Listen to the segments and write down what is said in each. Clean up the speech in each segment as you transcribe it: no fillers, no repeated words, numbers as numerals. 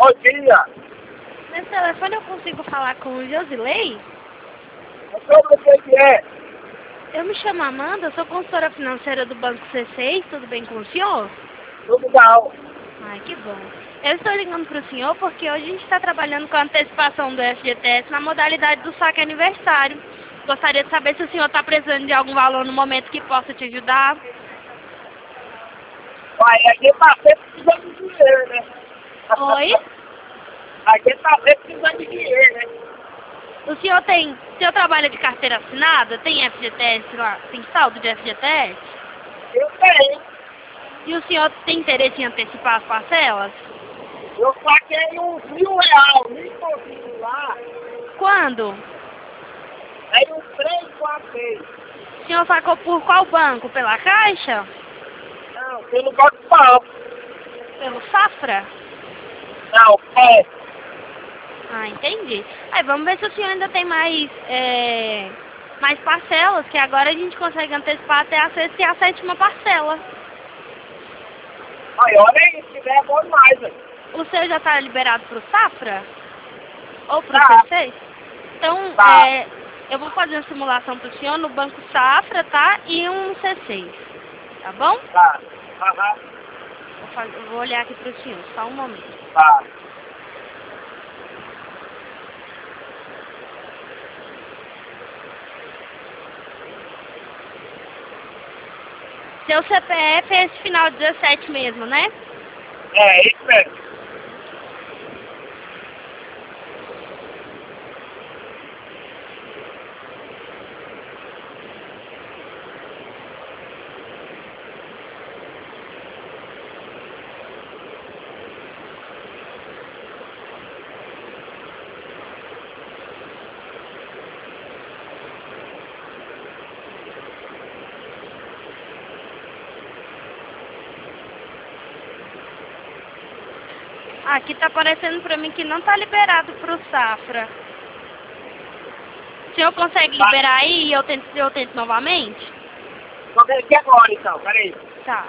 Bom dia. Nesse telefone eu consigo falar com o Josilei? Sobre o que é? Eu me chamo Amanda, sou consultora financeira do Banco C6, tudo bem com o senhor? Tudo bom. Ai, que bom. Eu estou ligando para o senhor porque hoje a gente está trabalhando com a antecipação do FGTS na modalidade do saque aniversário. Gostaria de saber se o senhor está precisando de algum valor no momento que possa te ajudar. Vai, a gente tá sempre precisando de dinheiro, né? Oi? A gente tá sempre precisando de dinheiro, né? O senhor trabalha de carteira assinada? Tem FGTS lá? Tem saldo de FGTS? Eu tenho. E o senhor tem interesse em antecipar as parcelas? Eu saquei uns R$ 1.000, mil e pouquinho lá. Quando? Aí uns 3, 4 vezes. O senhor sacou por qual banco? Pela Caixa? Não, pelo Banco Pão. Pelo Safra? Não, pé. Ah, entendi. Aí vamos ver se o senhor ainda tem mais parcelas, que agora a gente consegue antecipar até a sexta e a sétima parcela. Aí, olha aí, se tiver é bom demais, velho. O seu já está liberado para o Safra? Ou para o Tá. C6? Então, Tá. eu vou fazer uma simulação para o senhor no Banco Safra, tá? E um C6, tá bom? Tá. Aham. Vou olhar aqui para o senhor, só um momento. Tá. Seu CPF é esse final 17 mesmo, né? É, isso mesmo. Aqui tá aparecendo pra mim que não tá liberado pro Safra. O senhor consegue liberar aí e eu tento novamente? Vou ver aqui agora, então. Peraí. Tá.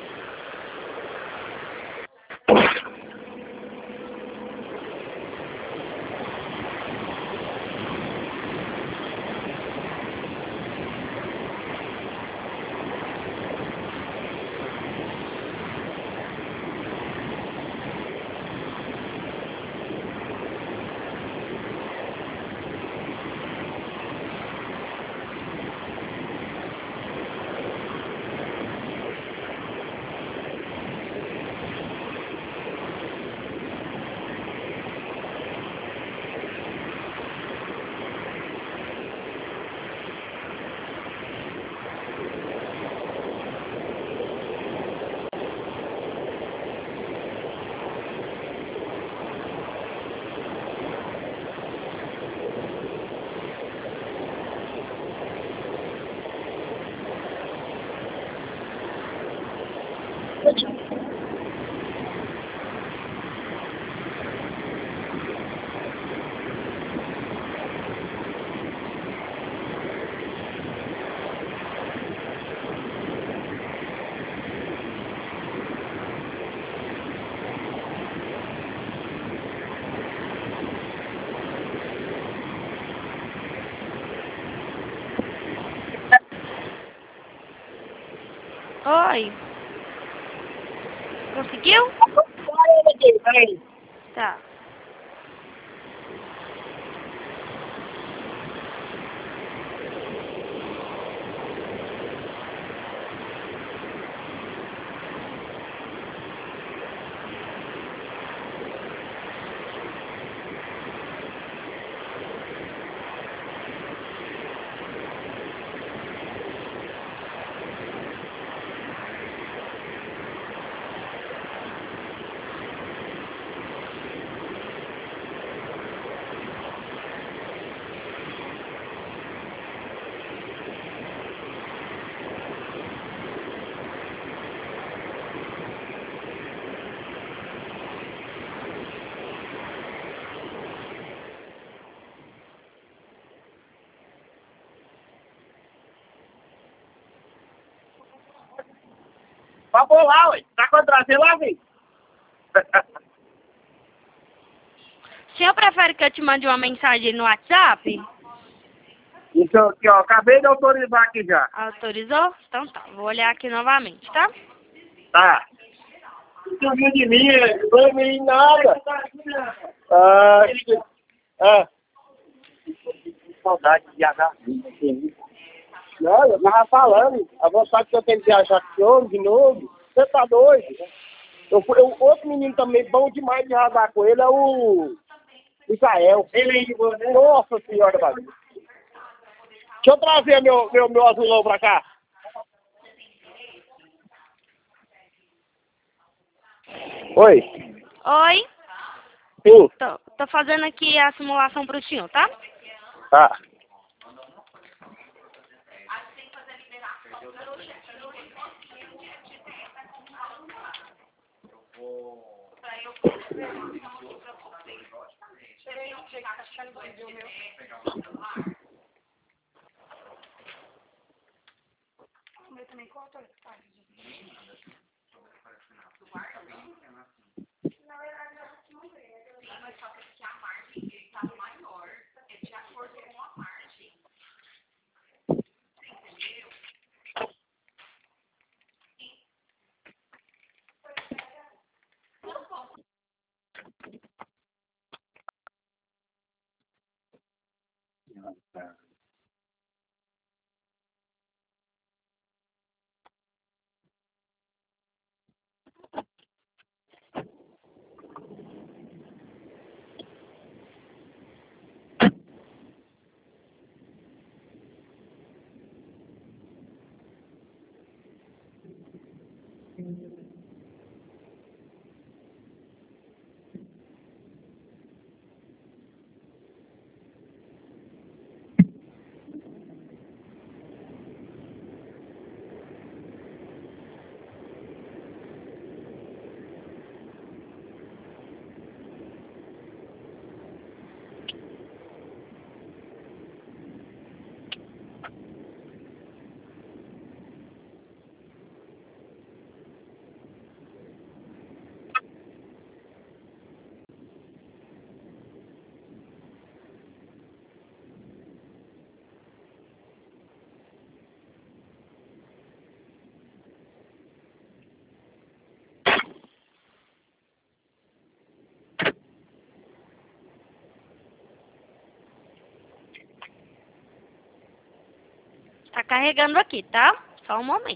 Oi. Conseguiu? Peraí. Tá. Vamos lá, ué. Tá com a traseira lá, velho? O senhor prefere que eu te mande uma mensagem no WhatsApp? Então, aqui, ó, acabei de autorizar aqui já. Autorizou? Então tá, vou olhar aqui novamente, tá? Tá. Não viu de mim, não vai vir nada. Ah, saudade de viajar. Não, eu tava falando. A vontade que eu tenho de viajar com o homem de novo. Você tá doido? Outro menino também bom demais de radar com ele é o Israel. Nossa senhora, Davi. Deixa eu trazer meu azulão pra cá. Oi. Oi? Sim. Tô fazendo aqui a simulação pro senhor, tá? Tá. Tá carregando aqui, tá? Só um momento.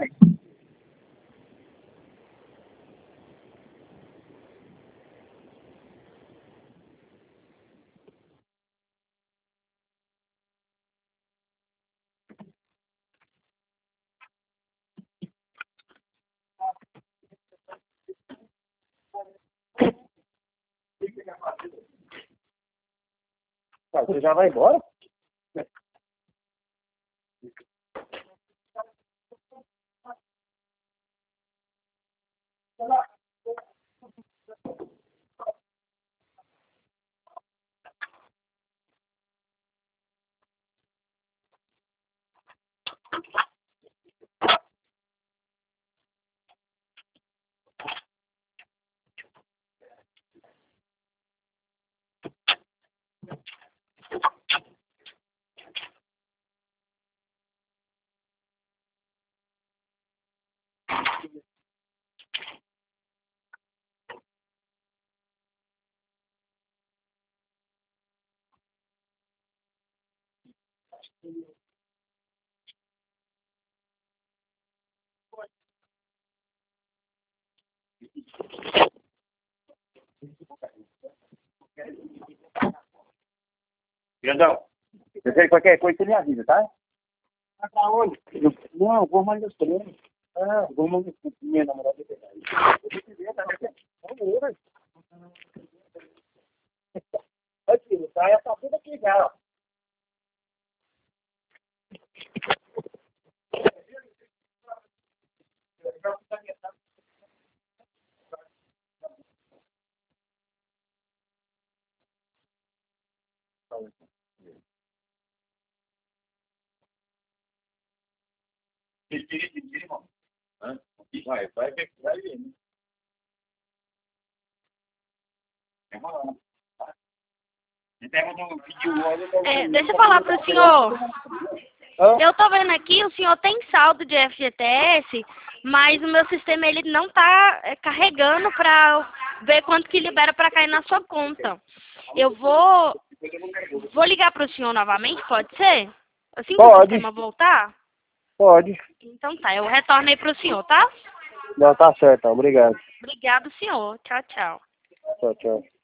Você já vai embora? Grandão, se você qualquer coisa, você me avisa, tá? Tá pra onde? Não, vou mais nos treinos. Ah, vou mais nos minha namorada. Aqui, o praia tá tudo aqui já, ó. Tira, irmão. Vai ver, vai ver. É uma Deixa eu falar pro senhor. Eu tô vendo aqui, o senhor tem saldo de FGTS, mas o meu sistema ele não tá carregando pra ver quanto que libera pra cair na sua conta. Eu vou ligar pro senhor novamente, pode ser? Assim que o sistema voltar? Pode. Então tá, eu retorno aí pro senhor, tá? Não, tá certo, então. Obrigado. Obrigado, senhor. Tchau, tchau. Tchau, tchau.